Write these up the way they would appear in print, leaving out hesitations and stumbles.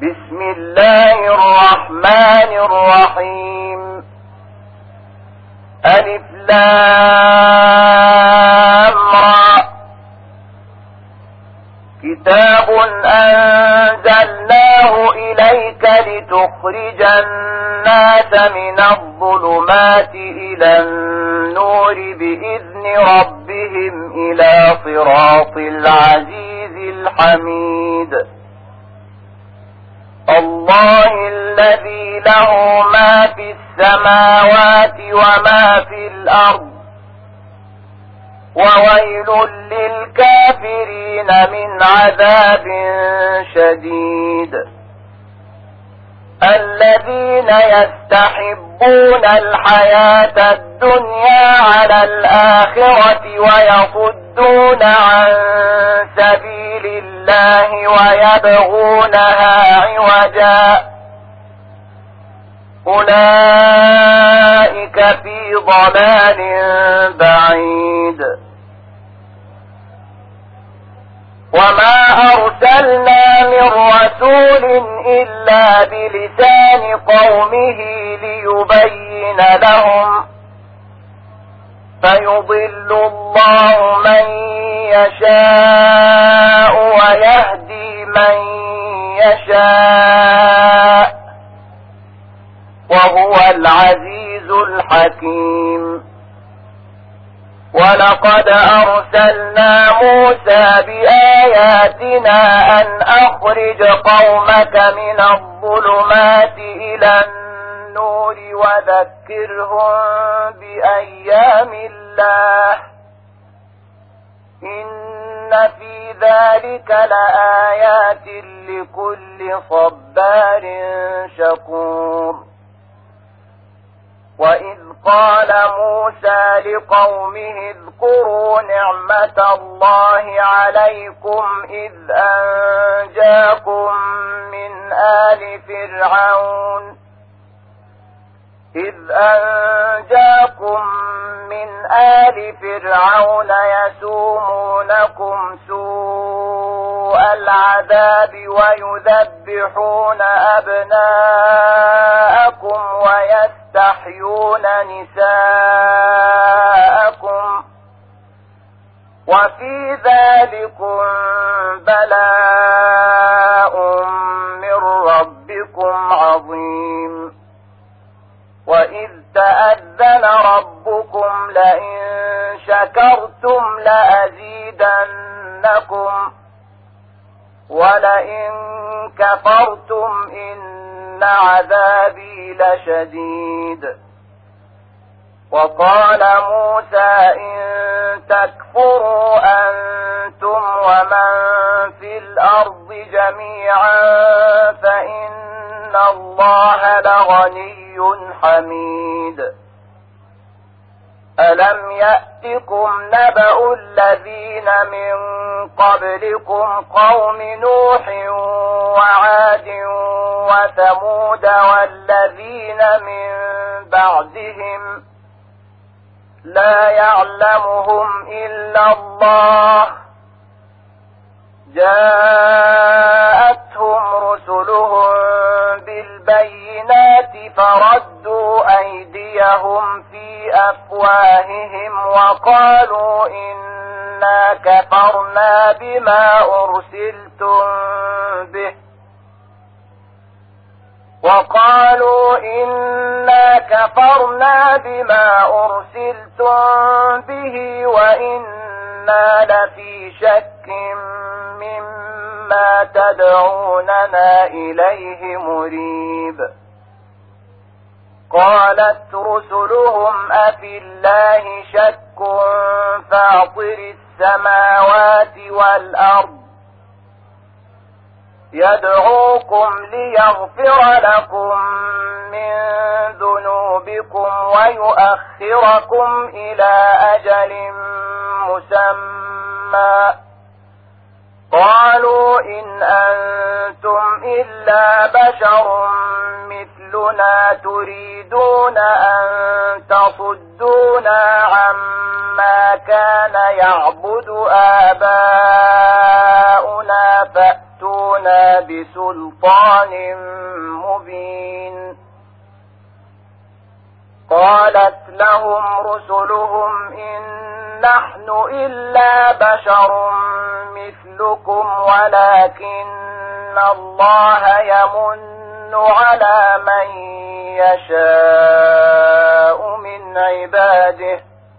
بسم الله الرحمن الرحيم ألف لام را كتاب أنزلناه إليك لتخرج الناس من الظلمات إلى النور بإذن ربهم إلى صراط العزيز الحميد الله الذي له ما في السماوات وما في الأرض وويل للكافرين من عذاب شديد الذين يستحبون الحياة الدنيا على الآخرة ويصدون عن سبيل الله ويبغونها عوجا أولئك في ضلال بعيد وما أرسلنا من رسول إلا بلسان قومه ليبين لهم فيضل الله من يشاء ويهدي من يشاء وهو العزيز الحكيم ولقد أرسلنا موسى بآياتنا أن أخرج قومك من الظلمات إلى النور وذكرهم بأيام الله إن في ذلك لآيات لكل صبار شكور وإذ قال موسى لقومه اذكروا نعمة الله عليكم إذ أنجاكم من آل فرعون يسومونكم سوء العذاب ويذبحون أبناءكم ويستحيون نساءكم وفي ذلكم بلاء من ربكم عظيم وإذ تأذن ربكم لئن شكرتم لأزيدنكم ولئن كفرتم إن عذابي لشديد وقال موسى إن تكفروا أنتم ومن في الأرض جميعا فإن الله لغني حميد ألم يأتكم نبأ الذين من قبلكم قوم نوح وعاد وثمود والذين من بعدهم لا يعلمهم إلا الله جاءتهم رسلهم بالبينات فردوا أيديهم في أفواههم وقالوا إنا كفرنا بما أرسلتم به وإنا لفي شك مما تدعوننا إليه مريب قالت رسلهم أفي الله شك فاطر السماوات والأرض يدعوكم ليغفر لكم من ذنوبكم ويؤخركم إلى أجل مسمى قالوا إن أنتم إلا بشر مثلنا تريدون أن تصدونا عما كان يعبد آباؤنا فأتونا جئتنا بسلطان مبين. قالت لهم رسلهم إن نحن إلا بشر مثلكم ولكن الله يمن على من يشاء من عباده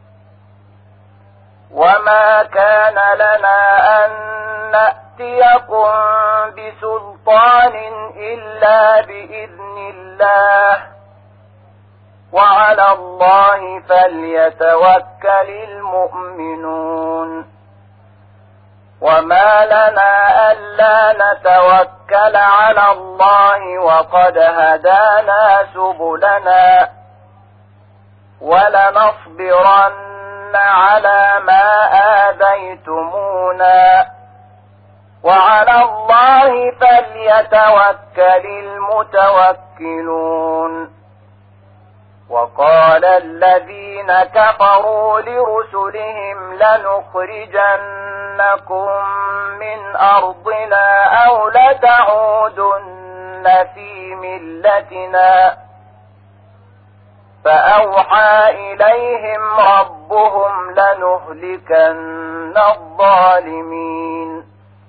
وما كان لنا أن نأتيكم بسلطان إلا بإذن الله وعلى الله فليتوكل المؤمنون. وما لنا ألا نتوكل على الله وقد هدانا سبلنا ولنصبرن على ما آذيتمونا وعلى الله فليتوكل المتوكلون. وقال الذين كفروا لرسلهم لنخرجنكم من أرضنا أو لتعودن في ملتنا فأوحى إليهم ربهم لنهلكن الظالمين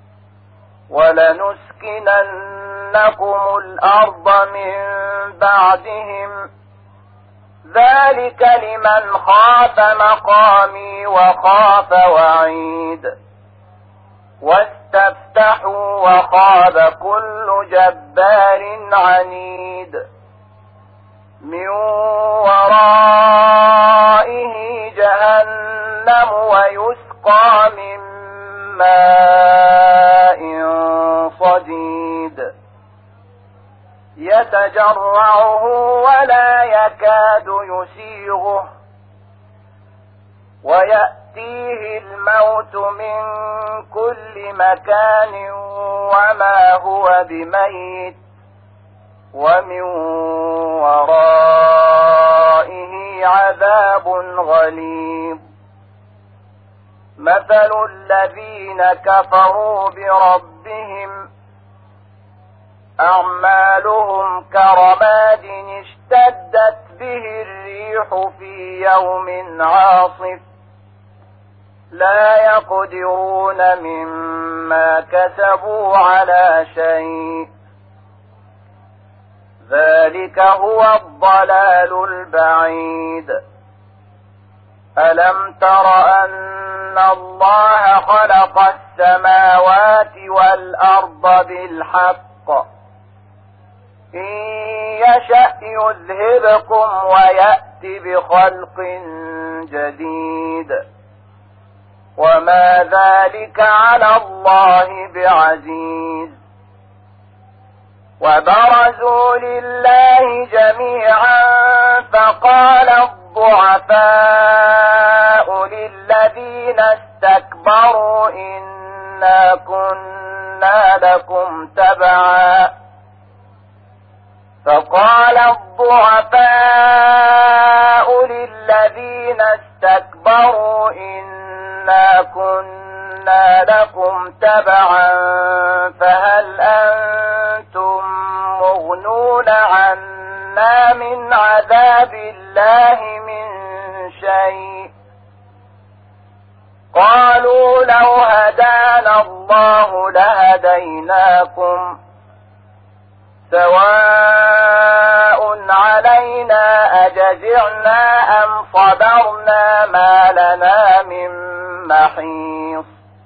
ولنسكننكم الأرض من بعدهم ذلك لمن خاف مقامي وخاف وعيد. واستفتحوا وخاب كل جبار عنيد من ورائه جهنم ويسقى من ماء صديد يتجرعه ولا يكاد يسيغه ويأتيه الموت من كل مكان وما هو بميت ومن ورائه عذاب غليظ. مثل الذين كفروا بربهم أعمالهم كرماد اشتدت به الريح في يوم عاصف لا يقدرون مما كسبوا على شيء ذلك هو الضلال البعيد. ألم تر أن الله خلق السماوات والأرض بالحق إن يشأ يذهبكم ويأتي بخلق جديد وما ذلك على الله بعزيز. وبرزوا لله جميعا فقال الضعفاء للذين استكبروا إنا كنا لكم تبعا فقال الضعفاء للذين استكبروا إنا كنا لكم تبعا فهل أنتم مغنون عنا من عذاب الله من شيء قالوا لو هدانا الله لهديناكم سواء علينا أجزعنا أم صبرنا ما لنا من محيص.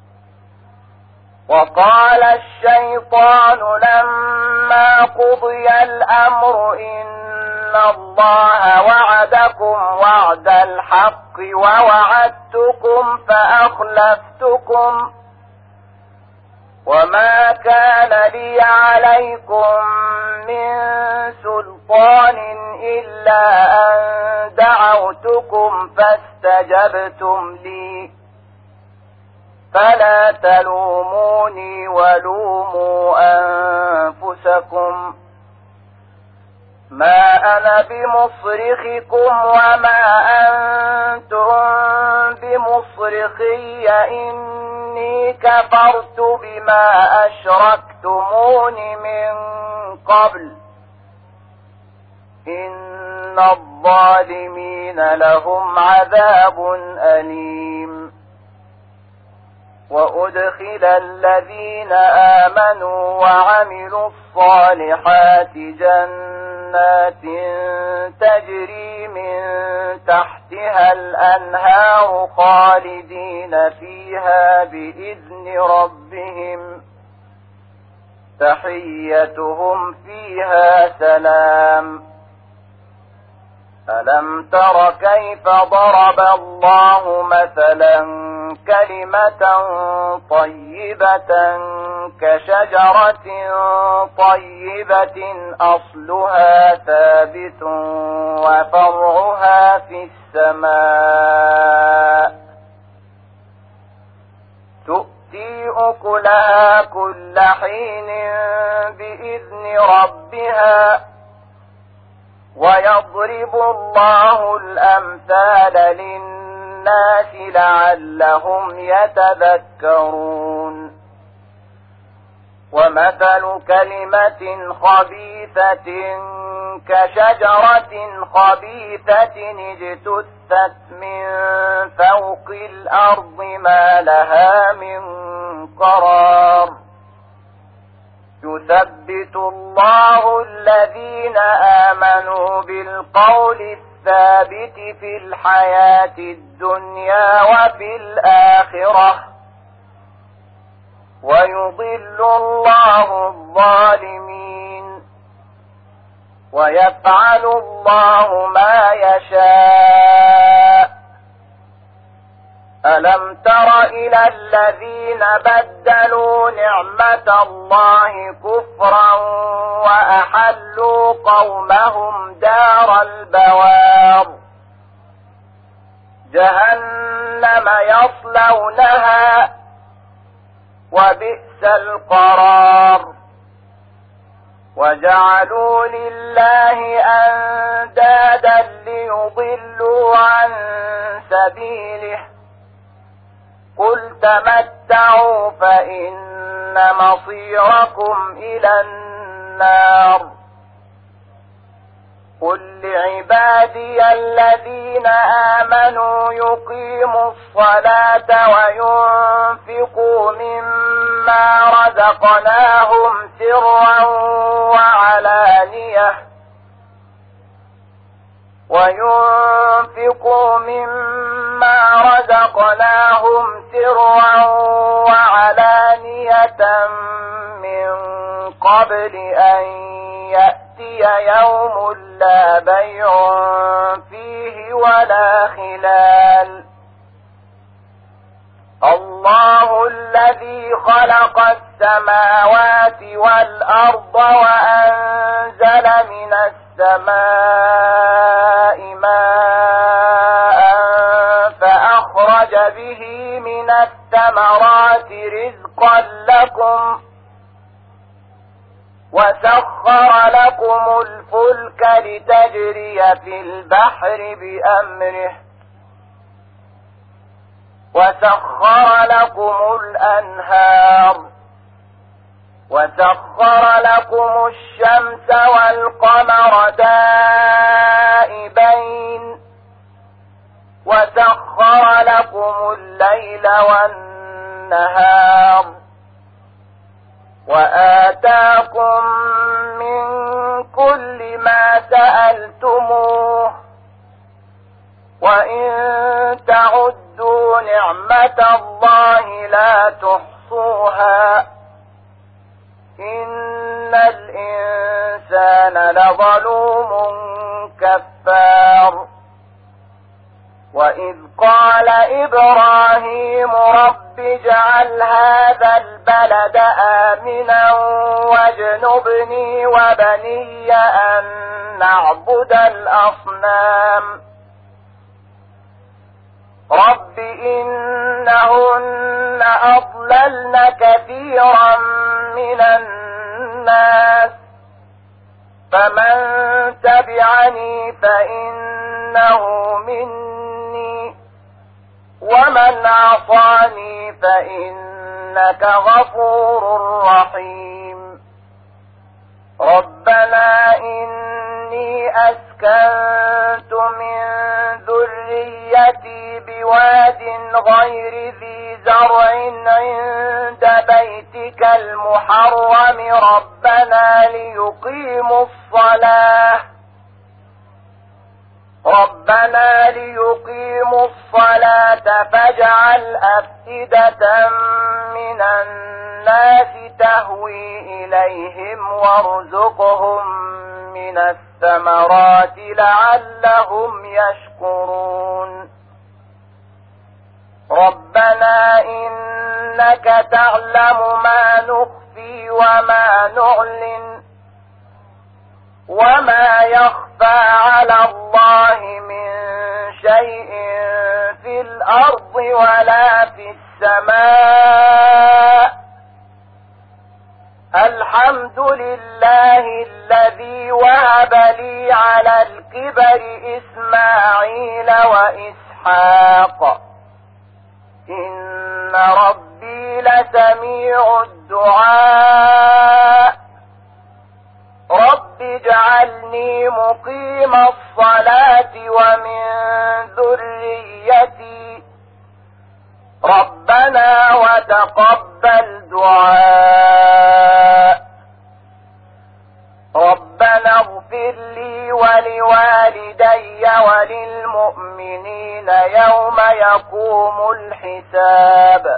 وقال الشيطان لما قضي الأمر إن الله وعدكم وعد الحق ووعدتكم فأخلفتكم وما كان لي عليكم من سلطان إلا أن دعوتكم فاستجبتم لي فلا تلوموني ولوموا أنفسكم ما أنا بمصرخكم وما أنتم بمصرخي إني إني كفرت بما أشركتمون من قبل إن الظالمين لهم عذاب أليم وأدخل الذين آمنوا وعملوا الصالحات جنات تجري من تحتها الأنهار خالدين فيها بإذن ربهم تحيتهم فيها سلام ألم تر كيف ضرب الله مثلا كلمة طيبة كشجرة طيبة أصلها ثابت وفرعها في السماء تؤتي أكلها كل حين بإذن ربها ويضرب الله الأمثال للناس لعلهم يتذكرون ومثل كلمة خبيثة كشجرة خبيثة اجتثت من فوق الأرض ما لها من قرار يثبت الله الذين آمنوا بالقول الثابت في الحياة الدنيا وفي الآخرة ويضل الله الظالمين ويفعل الله ما يشاء ألم تر إلى الذين بدلوا نعمة الله كفرا وأحلوا قومهم دار البوار جهنم يصلونها وبئس القرار وجعلوا لله أندادا ليضلوا عن سبيله قل تمتعوا فإن مصيركم إلى النار قل لعبادي الذين آمنوا يقيموا الصلاة وينفقوا مما رزقناهم سرا وعلانية من قبل أن يأتي يوم لا بيع فيه ولا خلال الله الذي خلق السماوات والأرض وأنزل من السماء ماء فأخرج به من الثمرات رزقا لكم وسخر لكم الفلك لتجري في البحر بأمره وسخر لكم الأنهار وسخر لكم الشمس والقمر دائبين وسخر لكم الليل والنهار وآتاكم من كل ما سألتموه وإن تعدوا نعمة الله لا تحصوها إن الإنسان لظلوم كفار وإذ قال إبراهيم رب اجعل هذا البلد آمنا واجنبني وبني أن نعبد الأصنام رب إنهن أضللن كثيرا من الناس فمن تبعني فإنه مني ومن عصاني فإنك غفور رحيم. ربنا إني أسكنت من ذريتي بواد غير ذي زرع عند بيتك المحرم ربنا ليقيموا الصلاة فاجعل أفئدة من الناس تهوي إليهم وارزقهم من الثمرات لعلهم يشكرون. ربنا إنك تعلم ما نخفي وما نعلن وما يخفى على الله من شيء في الأرض ولا في السماء. الحمد لله الذي وهب لي على الكبر إسماعيل وإسحاق إن ربي لسميع الدعاء. رب اجعلني مقيم الصلاة ومن ذريتي ربنا وتقبل دعاء. ربنا اغفر لي ولوالدي وللمؤمنين يوم يقوم الحساب.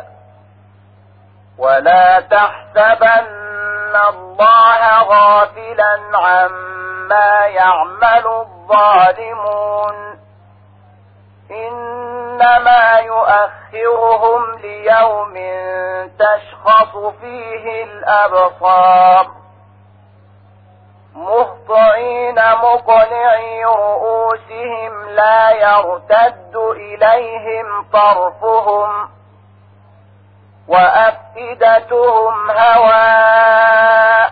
ولا تحسبن الله غافلا عما يعمل الظالمون إنما يؤخرهم ليوم تشخص فيه الأبصار مهطعين مقنعي رؤوسهم لا يرتد إليهم طرفهم وأفئدتهم هواء.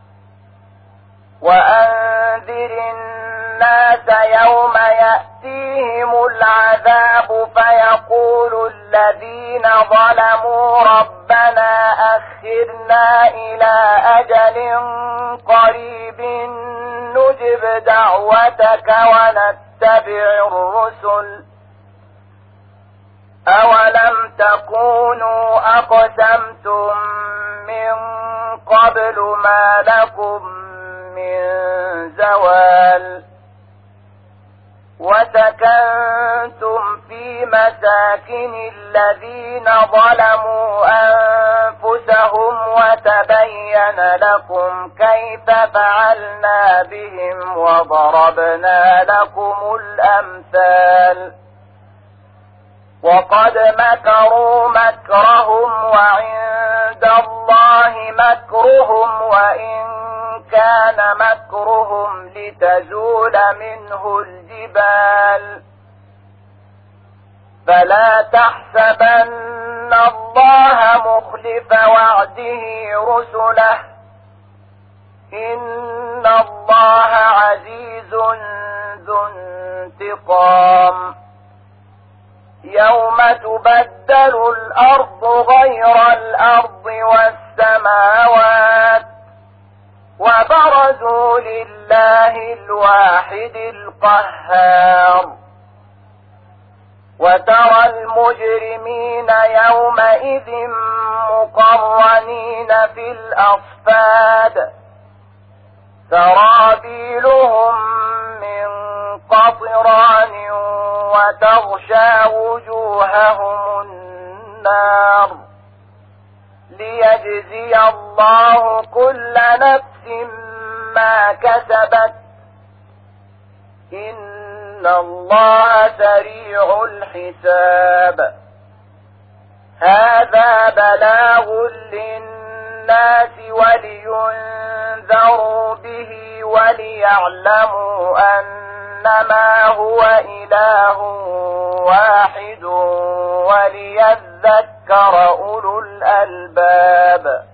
وأنذر الناس يوم يأتيهم العذاب فيقول الذين ظلموا ربنا أخرنا إلى أجل قريب نجب دعوتك ونتبع الرسل أولم تكونوا أقسمتم من قبل ما لكم من زوال. وسكنتم في مساكن الذين ظلموا أنفسهم وتبين لكم كيف فعلنا بهم وضربنا لكم الأمثال. وقد مكروا مكرهم وعند الله مكرهم وإن كان مكرهم لتزول منه الجبال. فلا تحسبن الله مخلف وعده رسله إن الله عزيز ذو انتقام. يوم تبدل الأرض غير الأرض والسماوات وبرزوا لله الواحد القهار. وترى المجرمين يومئذ مقرنين في الأصفاد سرابيلهم من قطران وتغشى وجوههم النار ليجزي الله كل نفس ما كسبت إن الله سريع الحساب. هذا بلاغ للناس ولينذروا به وليعلموا أنما هو إله واحد وليذكر أولو الألباب.